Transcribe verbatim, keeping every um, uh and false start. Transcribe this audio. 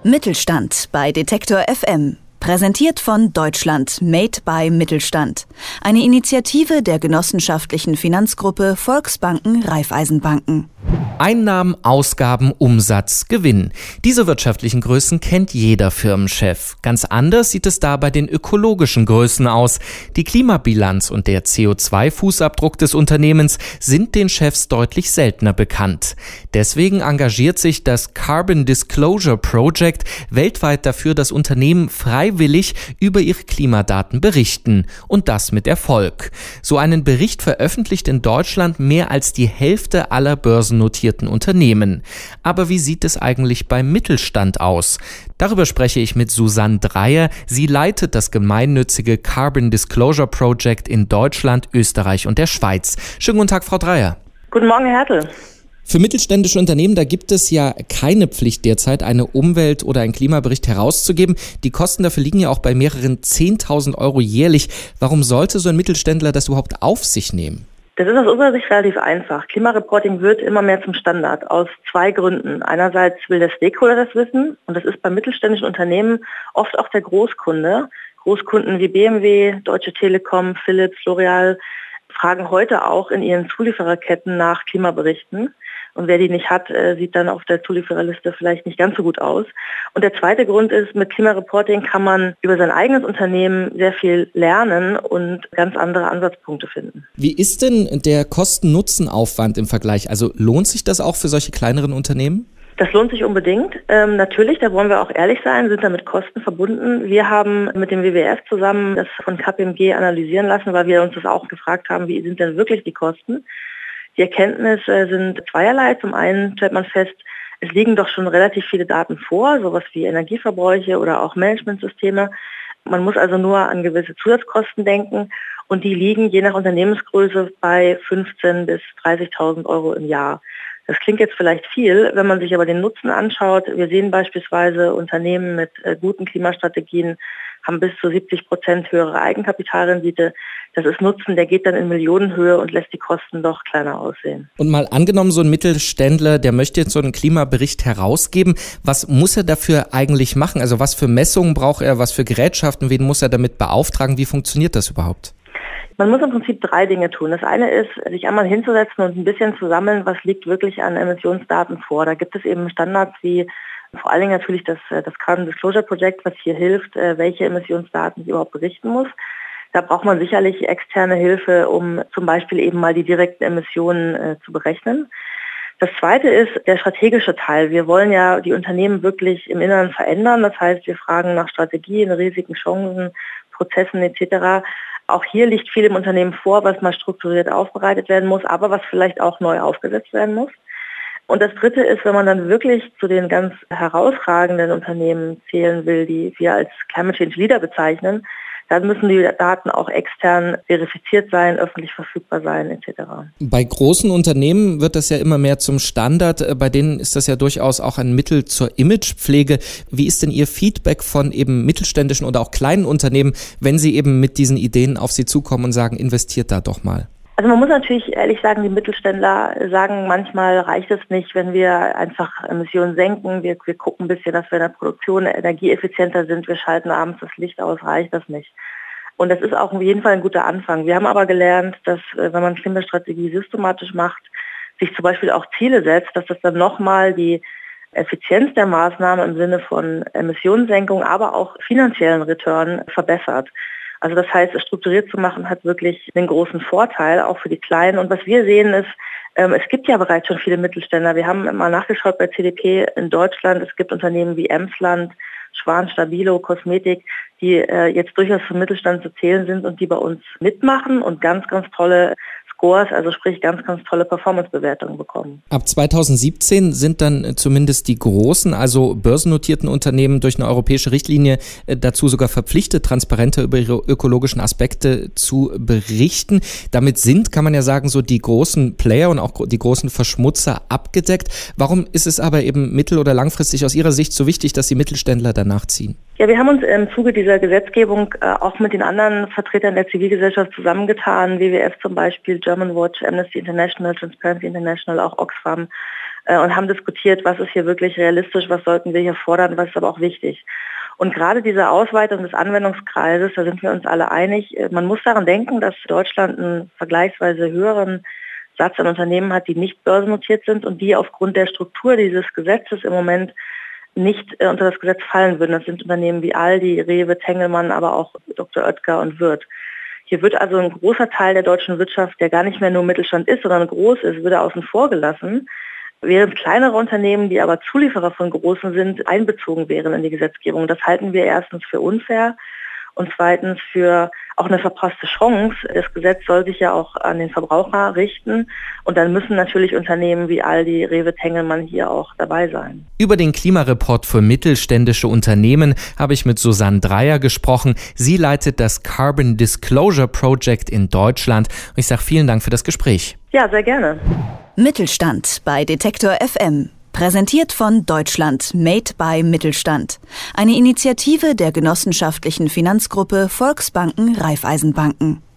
Mittelstand bei Detektor F M. Präsentiert von Deutschland Made by Mittelstand. Eine Initiative der genossenschaftlichen Finanzgruppe Volksbanken Raiffeisenbanken. Einnahmen, Ausgaben, Umsatz, Gewinn. Diese wirtschaftlichen Größen kennt jeder Firmenchef. Ganz anders sieht es da bei den ökologischen Größen aus. Die Klimabilanz und der C O zwei Fußabdruck des Unternehmens sind den Chefs deutlich seltener bekannt. Deswegen engagiert sich das Carbon Disclosure Project weltweit dafür, dass Unternehmen freiwillig über ihre Klimadaten berichten. Und das mit Erfolg. So einen Bericht veröffentlicht in Deutschland mehr als die Hälfte aller börsennotierten Unternehmen. Aber wie sieht es eigentlich beim Mittelstand aus? Darüber spreche ich mit Susanne Dreyer. Sie leitet das gemeinnützige Carbon Disclosure Project in Deutschland, Österreich und der Schweiz. Schönen guten Tag, Frau Dreyer. Guten Morgen, Herr Hertel. Für mittelständische Unternehmen, da gibt es ja keine Pflicht derzeit, eine Umwelt- oder einen Klimabericht herauszugeben. Die Kosten dafür liegen ja auch bei mehreren zehntausend Euro jährlich. Warum sollte so ein Mittelständler das überhaupt auf sich nehmen? Das ist aus unserer Sicht relativ einfach. Klimareporting wird immer mehr zum Standard aus zwei Gründen. Einerseits will der Stakeholder das wissen und das ist bei mittelständischen Unternehmen oft auch der Großkunde. Großkunden wie B M W, Deutsche Telekom, Philips, L'Oreal fragen heute auch in ihren Zuliefererketten nach Klimaberichten. Und wer die nicht hat, sieht dann auf der Zuliefererliste vielleicht nicht ganz so gut aus. Und der zweite Grund ist, mit Klimareporting kann man über sein eigenes Unternehmen sehr viel lernen und ganz andere Ansatzpunkte finden. Wie ist denn der Kosten-Nutzen-Aufwand im Vergleich? Also lohnt sich das auch für solche kleineren Unternehmen? Das lohnt sich unbedingt. Ähm, natürlich, da wollen wir auch ehrlich sein, sind damit Kosten verbunden. Wir haben mit dem W W F zusammen das von K P M G analysieren lassen, weil wir uns das auch gefragt haben, wie sind denn wirklich die Kosten? Die Erkenntnisse sind zweierlei. Zum einen stellt man fest, es liegen doch schon relativ viele Daten vor, sowas wie Energieverbräuche oder auch Managementsysteme. Man muss also nur an gewisse Zusatzkosten denken und die liegen je nach Unternehmensgröße bei fünfzehntausend bis dreißigtausend Euro im Jahr. Das klingt jetzt vielleicht viel, wenn man sich aber den Nutzen anschaut. Wir sehen beispielsweise Unternehmen mit äh, guten Klimastrategien haben bis zu siebzig Prozent höhere Eigenkapitalrendite. Das ist Nutzen, der geht dann in Millionenhöhe und lässt die Kosten doch kleiner aussehen. Und mal angenommen, so ein Mittelständler, der möchte jetzt so einen Klimabericht herausgeben. Was muss er dafür eigentlich machen? Also was für Messungen braucht er, was für Gerätschaften, wen muss er damit beauftragen? Wie funktioniert das überhaupt? Man muss im Prinzip drei Dinge tun. Das eine ist, sich einmal hinzusetzen und ein bisschen zu sammeln, was liegt wirklich an Emissionsdaten vor. Da gibt es eben Standards wie vor allen Dingen natürlich das, das Carbon Disclosure Project, was hier hilft, welche Emissionsdaten sie überhaupt berichten muss. Da braucht man sicherlich externe Hilfe, um zum Beispiel eben mal die direkten Emissionen äh, zu berechnen. Das zweite ist der strategische Teil. Wir wollen ja die Unternehmen wirklich im Inneren verändern. Das heißt, wir fragen nach Strategien, Risiken, Chancen, Prozessen et cetera. Auch hier liegt viel im Unternehmen vor, was mal strukturiert aufbereitet werden muss, aber was vielleicht auch neu aufgesetzt werden muss. Und das Dritte ist, wenn man dann wirklich zu den ganz herausragenden Unternehmen zählen will, die wir als Climate Change Leader bezeichnen, dann müssen die Daten auch extern verifiziert sein, öffentlich verfügbar sein et cetera. Bei großen Unternehmen wird das ja immer mehr zum Standard. Bei denen ist das ja durchaus auch ein Mittel zur Imagepflege. Wie ist denn Ihr Feedback von eben mittelständischen oder auch kleinen Unternehmen, wenn sie eben mit diesen Ideen auf Sie zukommen und sagen, investiert da doch mal? Also man muss natürlich ehrlich sagen, die Mittelständler sagen, manchmal reicht es nicht, wenn wir einfach Emissionen senken. Wir, wir gucken ein bisschen, dass wir in der Produktion energieeffizienter sind. Wir schalten abends das Licht aus, reicht das nicht. Und das ist auch auf jeden Fall ein guter Anfang. Wir haben aber gelernt, dass wenn man Klimastrategie systematisch macht, sich zum Beispiel auch Ziele setzt, dass das dann nochmal die Effizienz der Maßnahmen im Sinne von Emissionssenkung, aber auch finanziellen Return verbessert. Also das heißt, es strukturiert zu machen, hat wirklich einen großen Vorteil, auch für die Kleinen. Und was wir sehen ist, ähm, es gibt ja bereits schon viele Mittelständler. Wir haben mal nachgeschaut bei C D P in Deutschland. Es gibt Unternehmen wie Emsland, Schwan, Stabilo, Kosmetik, die äh, jetzt durchaus zum Mittelstand zu zählen sind und die bei uns mitmachen und ganz, ganz tolle Scores, also sprich ganz, ganz tolle Performance-Bewertungen bekommen. Ab zweitausendsiebzehn sind dann zumindest die großen, also börsennotierten Unternehmen durch eine europäische Richtlinie dazu sogar verpflichtet, transparenter über ihre ökologischen Aspekte zu berichten. Damit sind, kann man ja sagen, so die großen Player und auch die großen Verschmutzer abgedeckt. Warum ist es aber eben mittel- oder langfristig aus Ihrer Sicht so wichtig, dass die Mittelständler danach ziehen? Ja, wir haben uns im Zuge dieser Gesetzgebung äh, auch mit den anderen Vertretern der Zivilgesellschaft zusammengetan, W W F zum Beispiel, German Watch, Amnesty International, Transparency International, auch Oxfam. äh, und haben diskutiert, was ist hier wirklich realistisch, was sollten wir hier fordern, was ist aber auch wichtig. Und gerade diese Ausweitung des Anwendungskreises, da sind wir uns alle einig, man muss daran denken, dass Deutschland einen vergleichsweise höheren Satz an Unternehmen hat, die nicht börsennotiert sind und die aufgrund der Struktur dieses Gesetzes im Moment nicht äh, unter das Gesetz fallen würden. Das sind Unternehmen wie Aldi, Rewe, Tengelmann, aber auch Doktor Oetker und Wirth. Hier wird also ein großer Teil der deutschen Wirtschaft, der gar nicht mehr nur Mittelstand ist, sondern groß ist, würde außen vor gelassen, während kleinere Unternehmen, die aber Zulieferer von großen sind, einbezogen wären in die Gesetzgebung. Das halten wir erstens für unfair und zweitens für auch eine verpasste Chance. Das Gesetz soll sich ja auch an den Verbraucher richten und dann müssen natürlich Unternehmen wie Aldi, Rewe, Tengelmann hier auch dabei sein. Über den Klimareport für mittelständische Unternehmen habe ich mit Susanne Dreyer gesprochen. Sie leitet das Carbon Disclosure Project in Deutschland. Und ich sage vielen Dank für das Gespräch. Ja, sehr gerne. Mittelstand bei Detektor F M. Präsentiert von Deutschland Made by Mittelstand. Eine Initiative der genossenschaftlichen Finanzgruppe Volksbanken Raiffeisenbanken.